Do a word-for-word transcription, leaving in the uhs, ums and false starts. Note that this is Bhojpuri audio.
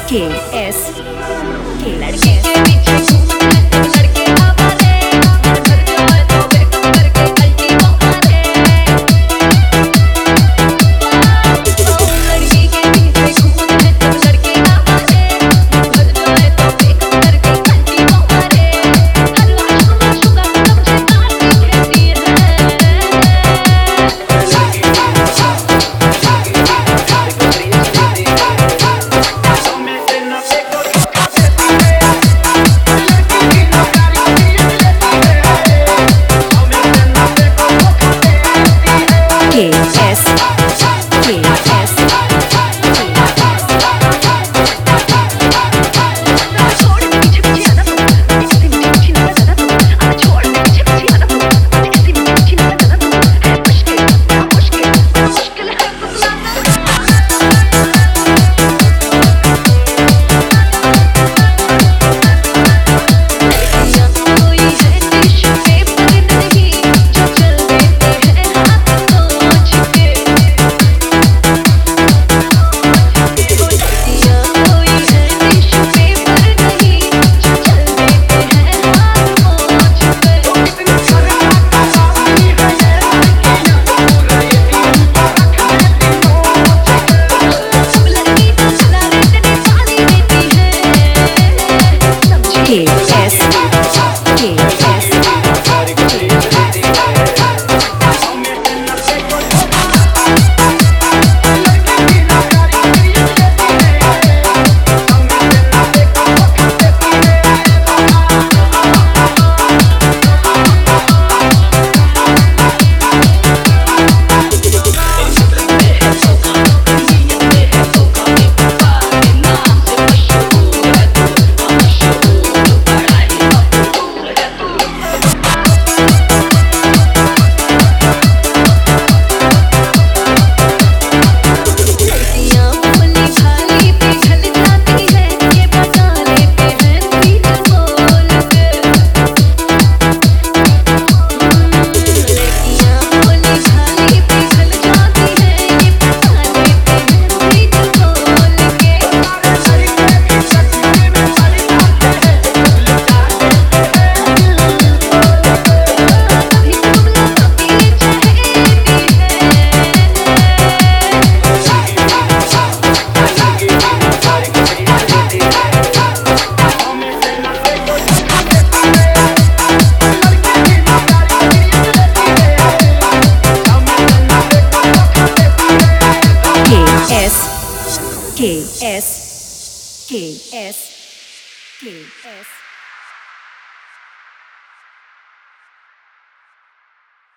के एस के लड़के के पीछे घूमते हैं लड़के आवारे घर जाए तो बेकम करके कल्टी को मारे। लड़की के पीछे घूमते हैं लड़के आवारे घर जाए तो बेकम करके कल्टी को मारे। हलवा शुगर शुगर समझे काटी कहती है। के एस के एस छोड़ पीछे पीछे आना तो ऐसे मुझे पीछे ना जाना तो अब छोड़ पीछे पीछे आना तो ऐसे मुझे पीछे ना जाना तो है मुश्किल है मुश्किल है मुश्किल है बतलाना। लड़कियां कोई है टिश्यू पेपर नहीं जो चल देते हैं हाथ पोंछ के। लड़कियां कोई है टिश्यू पेपर नहीं जो चल देते हैं हाथ पोंछ के। सब लड़की तो चला लेटने वाली रहती है समझी। के एस के एस लड़कियां भोली भाली पे ढल जाती है ये बता लेते हैं बीच बोल के। लड़कियां भोली भाली पे ढल जाती है ये बता लेते हैं बीच बोल के। कभी तुमला कभी चाहती है। के एस के एस के एस के एस